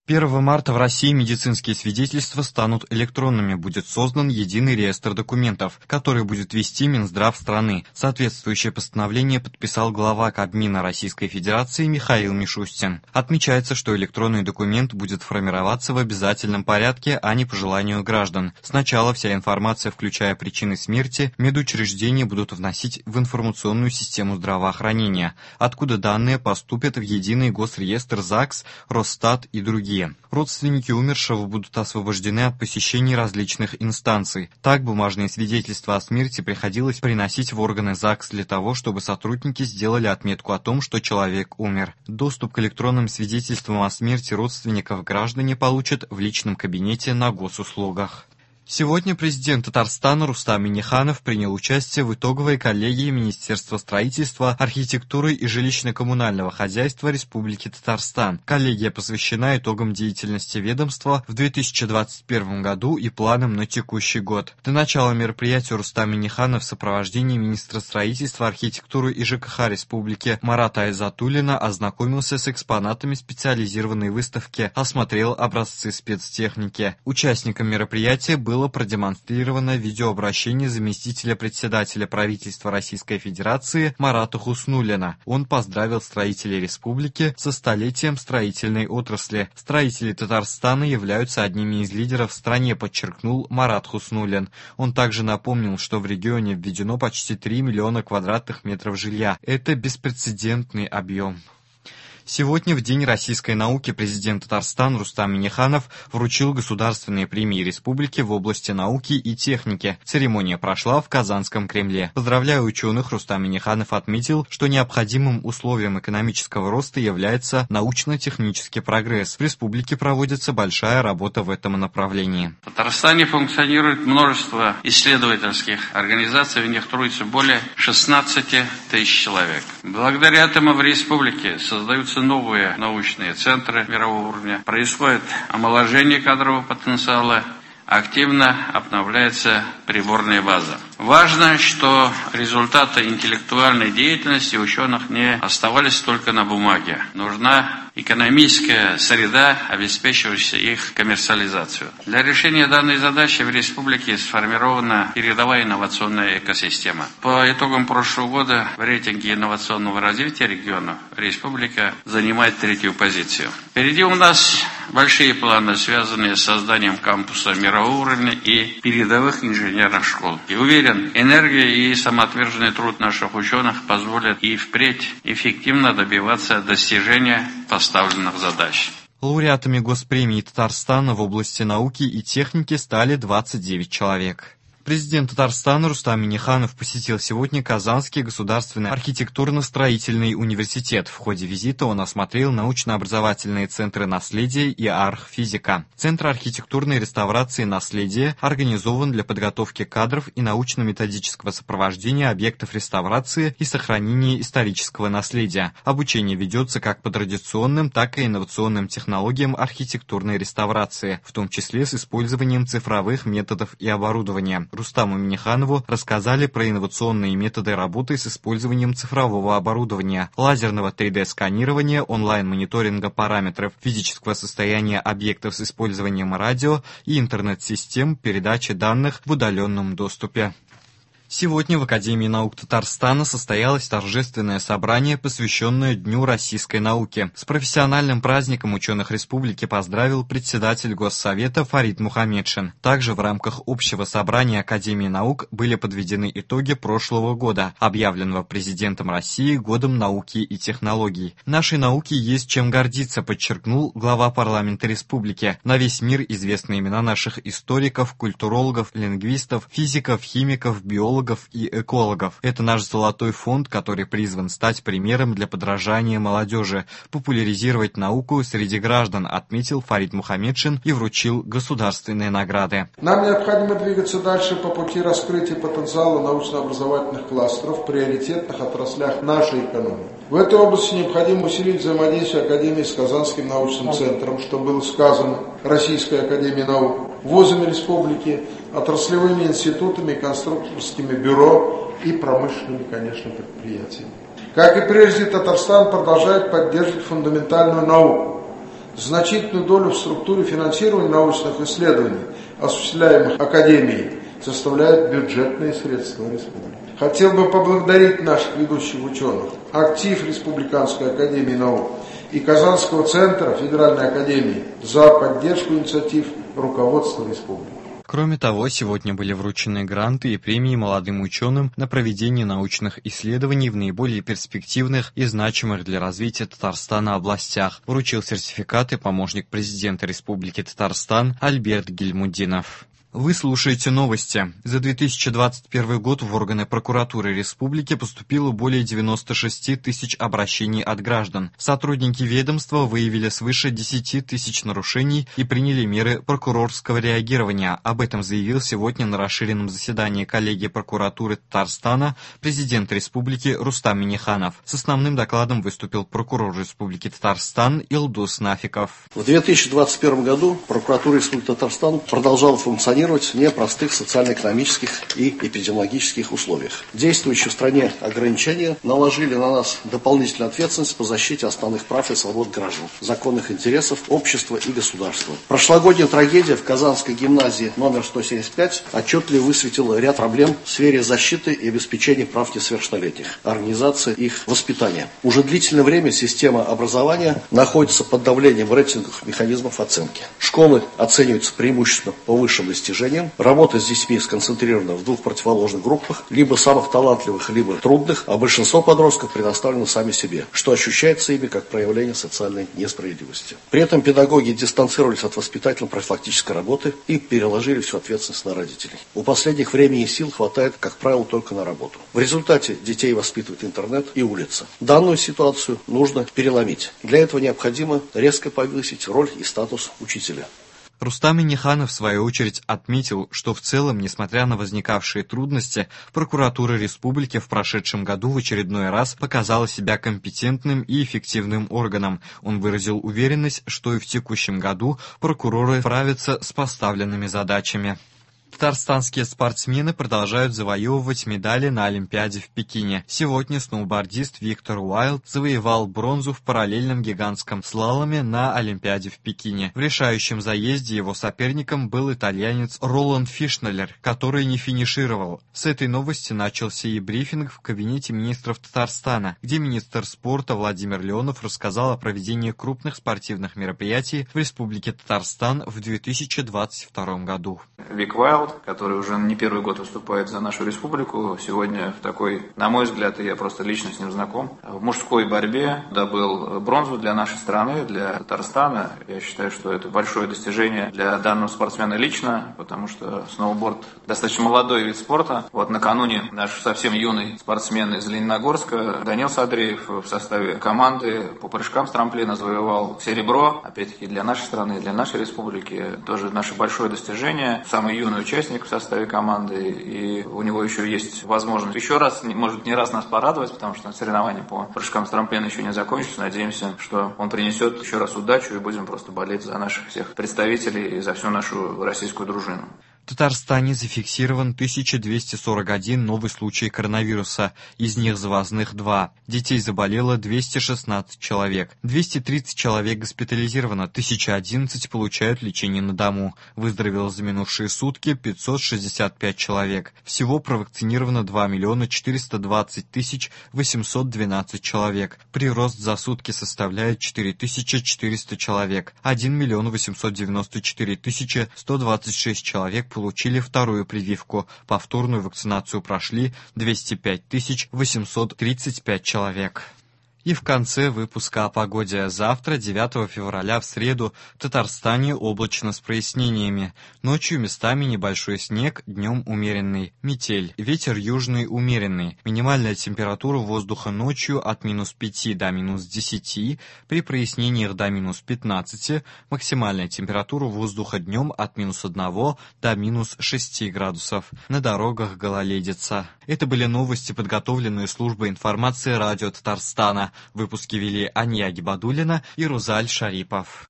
1 марта в России медицинские свидетельства станут электронными. Будет создан единый реестр документов, который будет вести Минздрав страны. Соответствующее постановление подписал глава Кабмина Российской Федерации Михаил Мишустин. Отмечается, что электронный документ будет формироваться в обязательном порядке, а не по желанию граждан. Сначала вся информация, включая причины смерти, медучреждения будут вносить в информационную систему здравоохранения, откуда данные поступят в единый госреестр ЗАГС, Росстат и другие. Родственники умершего будут освобождены от посещений различных инстанций. Так, бумажные свидетельства о смерти приходилось приносить в органы ЗАГС для того, чтобы сотрудники сделали отметку о том, что человек умер. Доступ к электронным свидетельствам о смерти родственников граждане получат в личном кабинете на госуслугах. Сегодня президент Татарстана Рустам Минниханов принял участие в итоговой коллегии Министерства строительства, архитектуры и жилищно-коммунального хозяйства Республики Татарстан. Коллегия посвящена итогам деятельности ведомства в 2021 году и планам на текущий год. До начала мероприятия Рустам Минниханов в сопровождении министра строительства, архитектуры и ЖКХ Республики Марата Айзатуллина ознакомился с экспонатами специализированной выставки, осмотрел образцы спецтехники. Участникам мероприятия было продемонстрировано видеообращение заместителя председателя правительства Российской Федерации Марата Хуснуллина. Он поздравил строителей республики со столетием строительной отрасли. Строители Татарстана являются одними из лидеров в стране, подчеркнул Марат Хуснуллин. Он также напомнил, что в регионе введено почти 3 миллиона квадратных метров жилья. Это беспрецедентный объем. Сегодня, в День российской науки, президент Татарстана Рустам Минниханов вручил государственные премии республики в области науки и техники. Церемония прошла в Казанском Кремле. Поздравляя ученых, Рустам Минниханов отметил, что необходимым условием экономического роста является научно-технический прогресс. В республике проводится большая работа в этом направлении. В Татарстане функционирует множество исследовательских организаций, в них трудится более 16 тысяч человек. Благодаря этому в республике создаются новые научные центры мирового уровня, происходит омоложение кадрового потенциала, активно обновляется приборная база. Важно, что результаты интеллектуальной деятельности ученых не оставались только на бумаге. Нужна экономическая среда, обеспечивающая их коммерциализацию. Для решения данной задачи в республике сформирована передовая инновационная экосистема. По итогам прошлого года в рейтинге инновационного развития региона республика занимает 3-ю позицию. Впереди у нас большие планы, связанные с созданием кампуса мирового уровня и передовых инженерных школ. И уверен, энергия и самоотверженный труд наших ученых позволят и впредь эффективно добиваться достижения поставленных задач. Лауреатами госпремии Татарстана в области науки и техники стали 29 человек. Президент Татарстана Рустам Минниханов посетил сегодня Казанский государственный архитектурно-строительный университет. В ходе визита он осмотрел научно-образовательные центры наследия и архфизика. Центр архитектурной реставрации наследия организован для подготовки кадров и научно-методического сопровождения объектов реставрации и сохранения исторического наследия. Обучение ведется как по традиционным, так и инновационным технологиям архитектурной реставрации, в том числе с использованием цифровых методов и оборудования. Рустаму Минниханову рассказали про инновационные методы работы с использованием цифрового оборудования, лазерного 3D-сканирования, онлайн-мониторинга параметров физического состояния объектов с использованием радио и интернет-систем передачи данных в удаленном доступе. Сегодня в Академии наук Татарстана состоялось торжественное собрание, посвященное Дню российской науки. С профессиональным праздником ученых республики поздравил председатель Госсовета Фарид Мухамедшин. Также в рамках общего собрания Академии наук были подведены итоги прошлого года, объявленного президентом России Годом науки и технологий. «Нашей науке есть чем гордиться», подчеркнул глава парламента республики. На весь мир известны имена наших историков, культурологов, лингвистов, физиков, химиков, биологов и экологов. Это наш золотой фонд, который призван стать примером для подражания молодежи, популяризировать науку среди граждан, отметил Фарид Мухамедшин и вручил государственные награды. Нам необходимо двигаться дальше по пути раскрытия потенциала научно-образовательных кластеров в приоритетных отраслях нашей экономики. В этой области необходимо усилить взаимодействие Академии с Казанским научным центром, что было сказано, Российской академией наук, вузами республики, отраслевыми институтами, конструкторскими бюро и промышленными, конечно, предприятиями. Как и прежде, Татарстан продолжает поддерживать фундаментальную науку. Значительную долю в структуре финансирования научных исследований, осуществляемых Академией, составляют бюджетные средства республики. Хотел бы поблагодарить наших ведущих ученых, актив Республиканской академии наук и Казанского центра Федеральной академии за поддержку инициатив руководства республики. Кроме того, сегодня были вручены гранты и премии молодым ученым на проведение научных исследований в наиболее перспективных и значимых для развития Татарстана областях. Вручил сертификаты помощник президента Республики Татарстан Альберт Гильмудинов. Вы слушаете новости. За 2021 год в органы прокуратуры республики поступило более 96 тысяч обращений от граждан. Сотрудники ведомства выявили свыше 10 тысяч нарушений и приняли меры прокурорского реагирования. Об этом заявил сегодня на расширенном заседании коллегии прокуратуры Татарстана президент республики Рустам Минниханов. С основным докладом выступил прокурор республики Татарстан Илдус Нафиков. В 2021 году прокуратура республики Татарстан продолжала функционировать в непростых социально-экономических и эпидемиологических условиях. Действующие в стране ограничения наложили на нас дополнительную ответственность по защите основных прав и свобод граждан, законных интересов общества и государства. Прошлогодняя трагедия в Казанской гимназии номер 175 отчетливо высветила ряд проблем в сфере защиты и обеспечения прав несовершеннолетних, организации их воспитания. Уже длительное время система образования находится под давлением рейтинговых механизмов оценки. Школы оцениваются преимущественно по высшим достижениям. Работа с детьми сконцентрирована в двух противоположных группах, либо самых талантливых, либо трудных, а большинство подростков предоставлено сами себе, что ощущается ими как проявление социальной несправедливости. При этом педагоги дистанцировались от воспитательно-профилактической работы и переложили всю ответственность на родителей. У последних времени и сил хватает, как правило, только на работу. В результате детей воспитывает интернет и улица. Данную ситуацию нужно переломить. Для этого необходимо резко повысить роль и статус учителя. Рустам Минниханов, в свою очередь, отметил, что в целом, несмотря на возникавшие трудности, прокуратура республики в прошедшем году в очередной раз показала себя компетентным и эффективным органом. Он выразил уверенность, что и в текущем году прокуроры справятся с поставленными задачами. Татарстанские спортсмены продолжают завоевывать медали на Олимпиаде в Пекине. Сегодня сноубордист Виктор Уайлд завоевал бронзу в параллельном гигантском слаломе на Олимпиаде в Пекине. В решающем заезде его соперником был итальянец Роланд Фишнеллер, который не финишировал. С этой новости начался и брифинг в кабинете министров Татарстана, где министр спорта Владимир Леонов рассказал о проведении крупных спортивных мероприятий в Республике Татарстан в 2022 году. Вик Уайлд, который уже не первый год выступает за нашу республику, сегодня в такой, на мой взгляд, и я просто лично с ним знаком, в мужской борьбе добыл бронзу для нашей страны, для Татарстана. Я считаю, что это большое достижение для данного спортсмена лично, потому что сноуборд достаточно молодой вид спорта. Вот накануне наш совсем юный спортсмен из Лениногорска Данил Садреев в составе команды по прыжкам с трамплина завоевал серебро. Опять-таки для нашей страны, для нашей республики тоже наше большое достижение. Самый юный участник в составе команды, и у него еще есть возможность еще раз, может не раз нас порадовать, потому что соревнования по прыжкам с трамплина еще не закончатся. Надеемся, что он принесет еще раз удачу, и будем просто болеть за наших всех представителей и за всю нашу российскую дружину. В Татарстане зафиксирован 1241 новый случай коронавируса, из них завозных 2. Детей заболело 216 человек, 230 человек госпитализировано, 1011 получают лечение на дому. Выздоровело за минувшие сутки 565 человек. Всего провакцинировано 2 420 812 человек. Прирост за сутки составляет 4400 человек. 1 894 126 человек получили вторую прививку. Повторную вакцинацию прошли 205 835 человек. И в конце выпуска о погоде. Завтра, 9 февраля, в среду, в Татарстане облачно с прояснениями. Ночью местами небольшой снег, днем умеренный. Метель. Ветер южный умеренный. Минимальная температура воздуха ночью от -5 до -10, при прояснениях до -15. Максимальная температура воздуха днем от -1 до -6 градусов. На дорогах гололедица. Это были новости, подготовленные службой информации радио Татарстана. Выпуски вели Ания Гибадуллина и Рузаль Шарипов.